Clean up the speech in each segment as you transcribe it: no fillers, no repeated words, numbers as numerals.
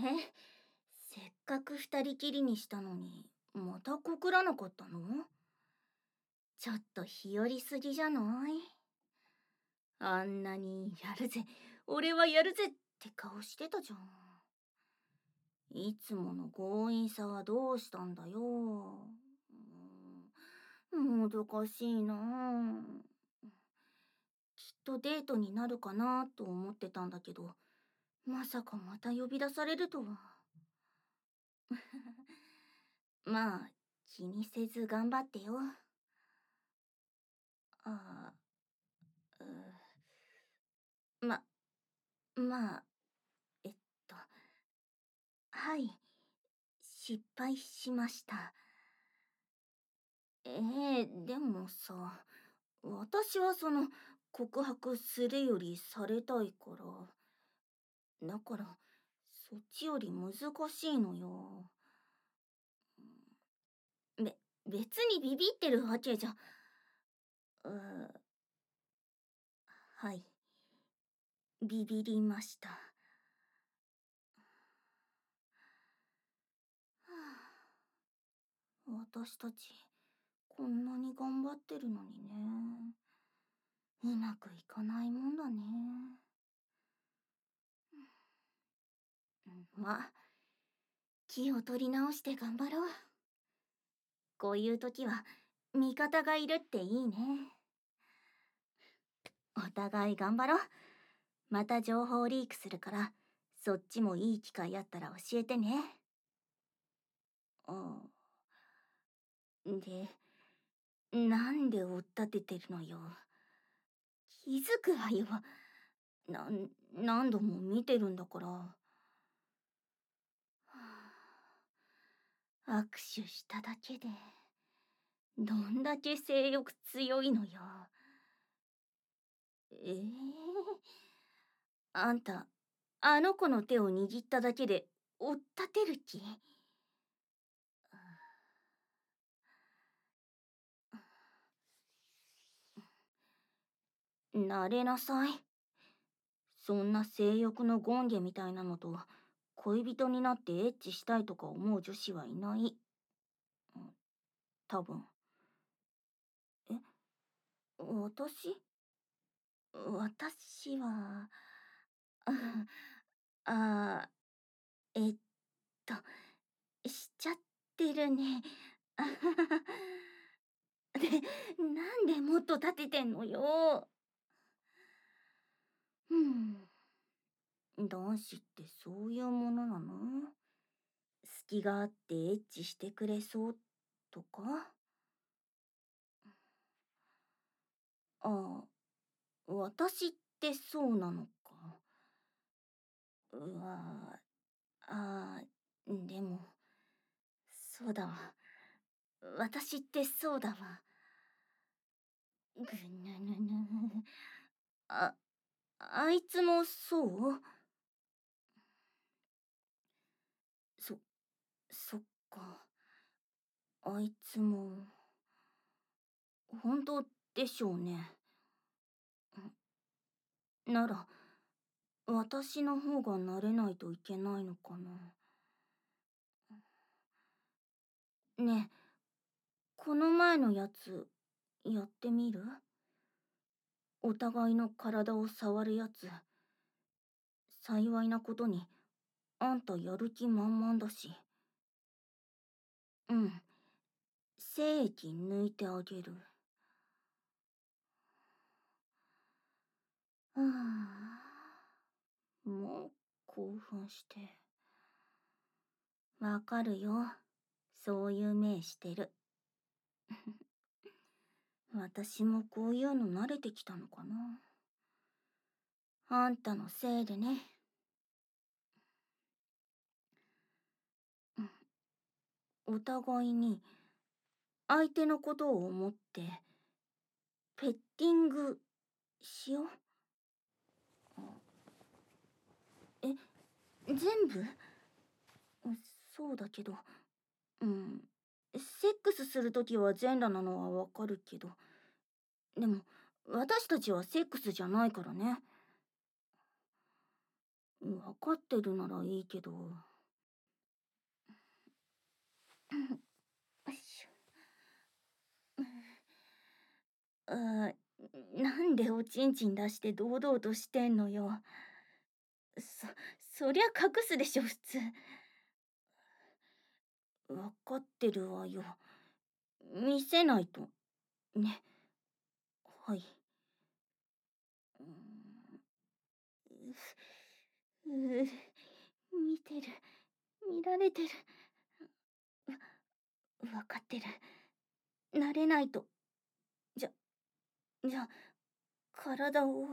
せっかく二人きりにしたのに、また告らなかったの？ちょっと日和りすぎじゃない？あんなにやるぜ、俺はやるぜって顔してたじゃん。いつもの強引さはどうしたんだよ。難しいなあ。きっとデートになるかなと思ってたんだけど、まさかまた呼び出されるとは。まあ、気にせず頑張ってよ。あま、まあ、えっと、はい、失敗しました。でもさ、私は告白するよりされたいから、だから、そっちより難しいのよ。べ、別にビビってるわけじゃ、うはい、ビビりました。は私たち、こんなに頑張ってるのにね。うまくいかないもんだね。まあ、気を取り直して頑張ろう。こういう時は、味方がいるっていいね。お互い頑張ろう。また情報リークするから、そっちもいい機会あったら教えてね。あで、なんで追っ立ててるのよ。気づくわよ。何度も見てるんだから。握手しただけで、どんだけ性欲強いのよ。あんた、あの子の手を握っただけで追っ立てる気？慣れなさい。そんな性欲の権下みたいなのと恋人になってエッチしたいとか思う女子はいない。多分。え、私は、あ、えっと、しちゃってるね。で、なんでもっと立ててんのよ。うん。男子ってそういうものなの？隙があってエッチしてくれそうとか？ああ、私ってそうなのか。うわでも、そうだわ。私ってそうだわ。ぐぬぬぬ。あ、あいつもそう？そ、そっか。あいつも、本当でしょうね。なら、私の方が慣れないといけないのかな。ねえ、この前のやつ、やってみる？お互いの体を触るやつ。幸いなことに、あんたやる気満々だし。うん。精液抜いてあげる。はあ、もう興奮して。わかるよ。そういう目してる。私もこういうの慣れてきたのかな。あんたのせいでね。お互いに相手のことを思ってペッティングしよう。え、全部？そうだけど、うん。セックスするときは全裸なのはわかるけど、でも私たちはセックスじゃないからね。わかってるならいいけど。 よいしょ。なんでおちんちん出して堂々としてんのよ。そりゃ隠すでしょ、普通。わかってるわよ。見せないと。ね。はい。うーん見てる。見られてる。わかってる。慣れないと。じゃ、じゃあ、体を。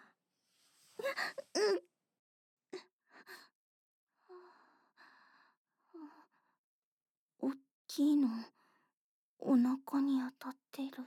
おっきいの、お腹に当たってる。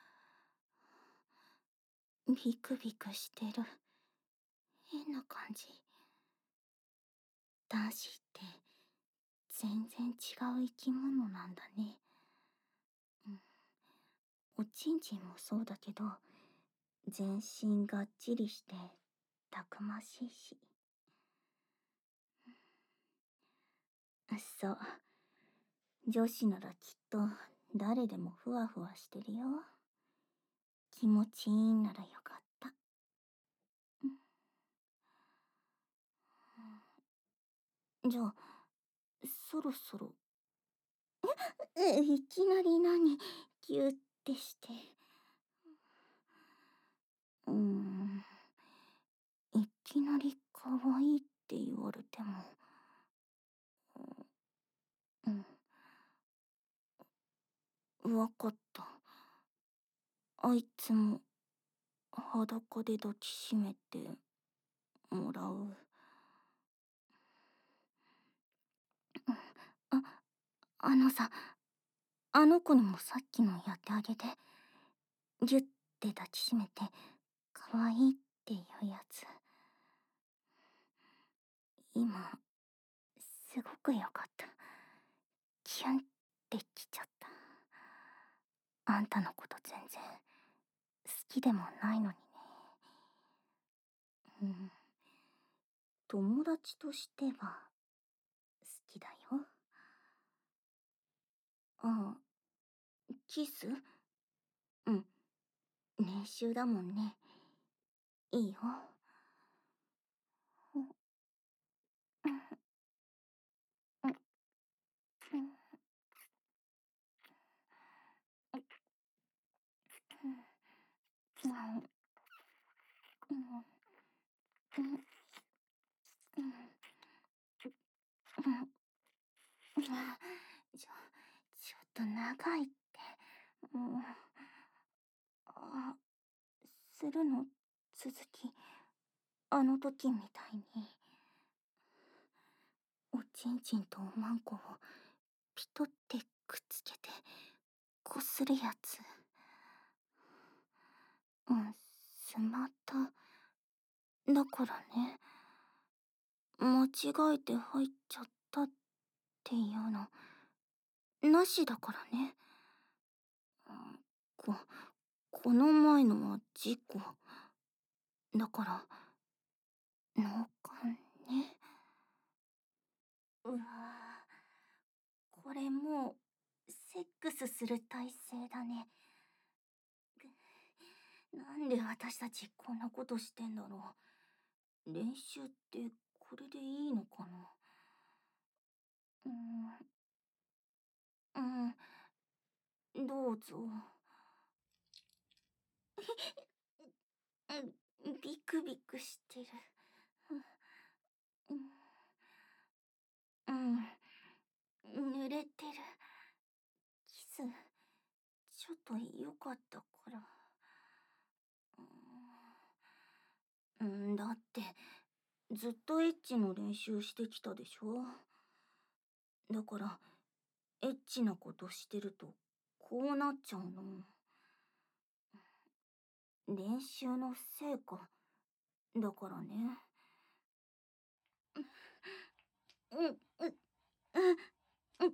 ビクビクしてる。変な感じ。男子って全然違う生き物なんだね。うん、おちんちんもそうだけど、全身がっちりしてたくましいし。そう。女子ならきっと誰でもふわふわしてるよ。気持ちいいんならよかった。じゃあ、そろそろ。いきなり何、ギュッてして。うーん。いきなり可愛いって言われても。うん。わかった。あいつも裸で抱きしめてもらう。あ、あのさ、あの子にもさっきのやってあげて。ギュッて抱きしめて、可愛いっていうやつ。今、すごく良かった。キュンってきちゃった。あんたのこと全然、好きでもないのにね。うん。友達としては、好きだよ。ああ、キス？うん。練習だもんね。いいよ。うん。うん。うん。うん。うん。うん。うん。ちょっと長いって。もう、あ、するの、続き。あの時みたいに。おちんちんとおまんこをピトってくっつけて、こするやつ。うん、スマタ。だからね、間違えて入っちゃったっていうの、なしだからね。こ、この前のは事故。だから、脳幹ね。うわぁ、これもう、セックスする体勢だね。なんで私たちこんなことしてんだろう。練習ってこれでいいのかな。うーん、どうぞ。ビクビクしてる。うん、うん、濡れてる。キス、ちょっと良かったから。だって、ずっとエッチの練習してきたでしょ。だから、エッチなことしてると、こうなっちゃうの。練習の成果、だからね。うん、うん、うん、うん、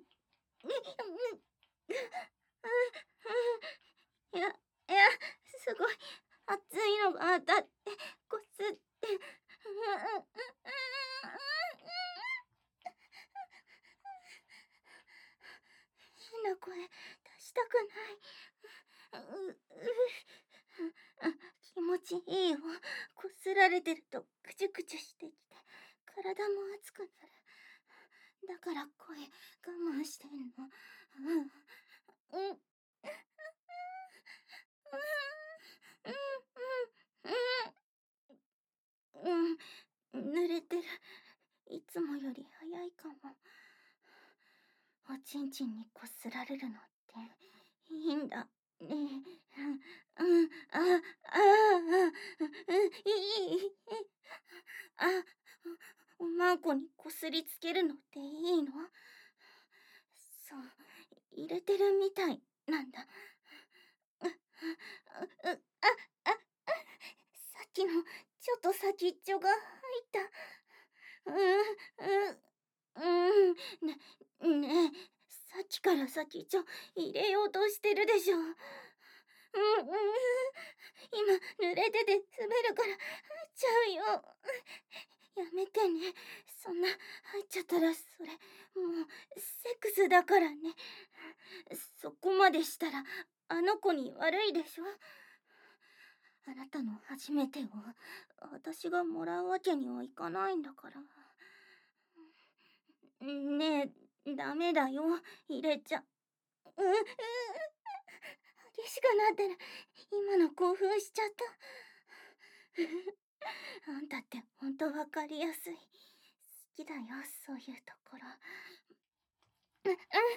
いや、すごい、熱いのが当たって、こすって。 したくない。気持ちいいよ。こすられてるとクチュクチュしてきて、体も熱くなる。だから声我慢してんの。うん。濡れてる。いつもより早いかも。おちんちんにこすられるのっていいんだね。いい。おまんこにこすりつけるのっていいの？そう、入れてるみたいなんだ。さっきのちょっと先っちょが入った。ねえ、さっきから先っちょ入れようとしてるでしょ。今濡れてて滑るから入っちゃうよ。やめてね。そんな入っちゃったらそれもうセックスだからね。そこまでしたらあの子に悪いでしょ。あなたの初めてを私がもらうわけにはいかないんだから。ねえ、ダメだよ。入れちゃ。激しくなってる。今の興奮しちゃった。あんたってほんとわかりやすい。好きだよ、そういうところ。ダメ、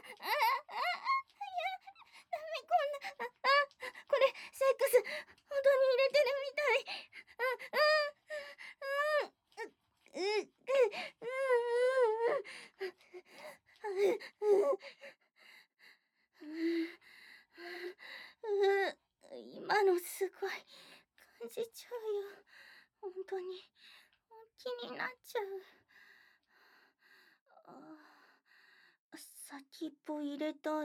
こんな、これ、セックス、本当に入れてるみたい。今のすごい感じちゃうよ。本当に気になっちゃう。先っぽ入れたい？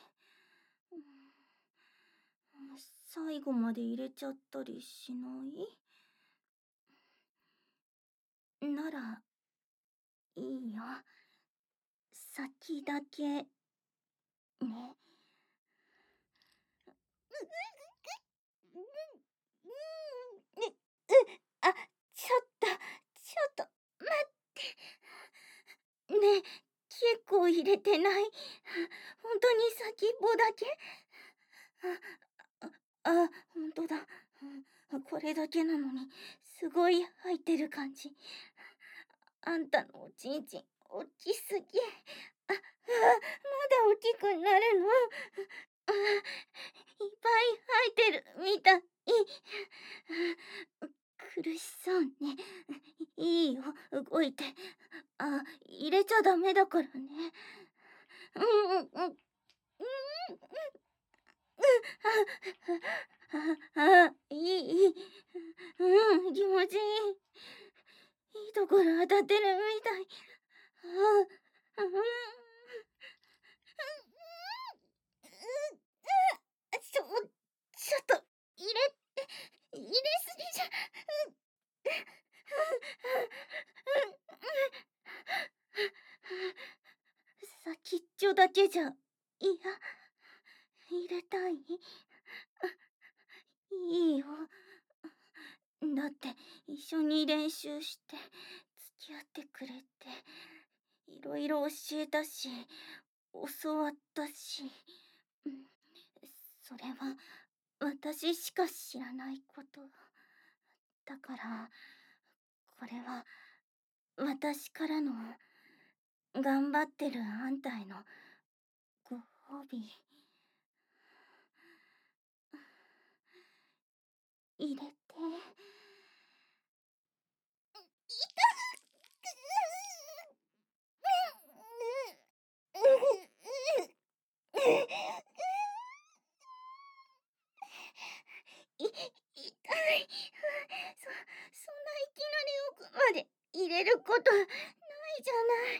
最後まで入れちゃったりしない？ならいいよ。先だけね。あ、ちょっと待ってね。結構入れてない？本当に先っぽだけ？本当だ。これだけなのにすごい入ってる感じ。あんたのおちんちん大きすぎ。まだ大きくなるの？いっぱい入ってるみたい。苦しそうね。いいよ、動いて。入れちゃダメだからね。いい。気持ちいい。いいところ当たってるみたい。ちょっと、入れすぎじゃ。先っちょだけじゃ、いや、入れたい？いいよ。だって一緒に練習して付き合ってくれていろいろ教えたし教わったし、うん、それは私しか知らないことだから、これは私からの頑張ってるあんたへのご褒美。入れて。痛い。そんないきなり奥まで入れることないじゃない。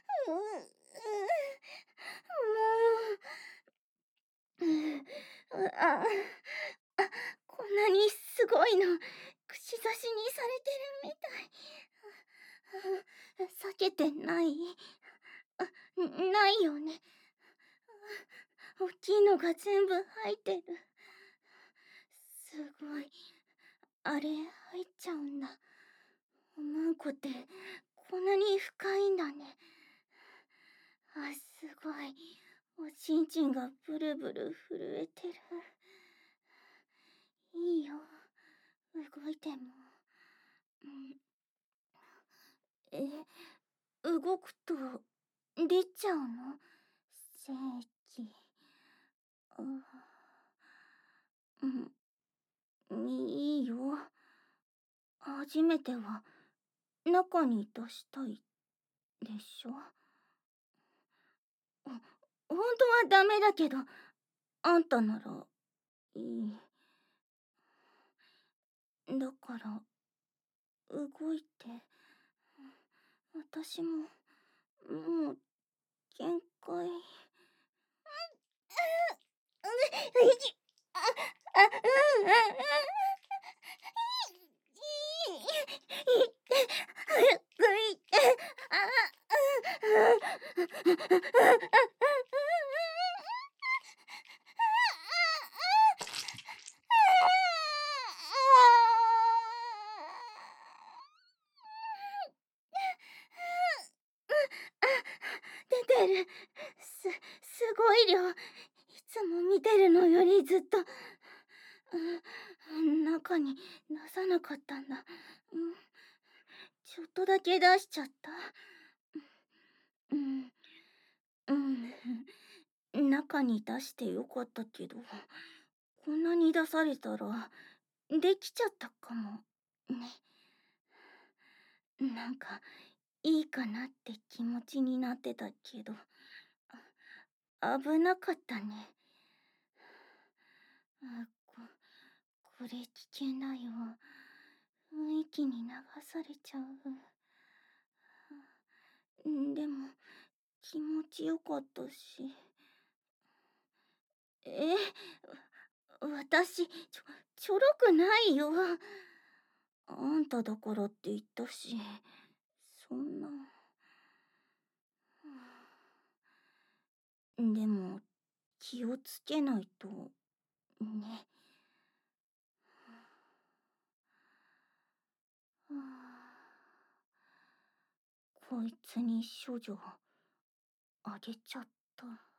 もう、こんなにすごいの串刺しにされてるみたい。避けてない？ないよね。 大きいのが全部入ってる。すごい。あれ、入っちゃうんだ。おまんこってこんなに深いんだね。あ、すごい。おちんちんがブルブル震えてる。いいよ。動いても。うん、動くと出ちゃうの？精液。いいよ。初めては中に出したいでしょ？ほ本当はダメだけど、あんたならいい。だから動いて。私ももう限界。出てる。すごい量。いつも見てるのよりずっと。中に出さなかったんだ。ちょっとだけ出しちゃった。うん、中に出してよかったけど、こんなに出されたら、できちゃったかも。ね。なんか、いいかなって気持ちになってたけど、危なかったね。あ、これ危険だよ。雰囲気に流されちゃう。でも、気持ちよかったし。私、ちょろくないよ。あんただからって言ったし、そんな。でも、気をつけないと、ね。こいつに処女あげちゃった。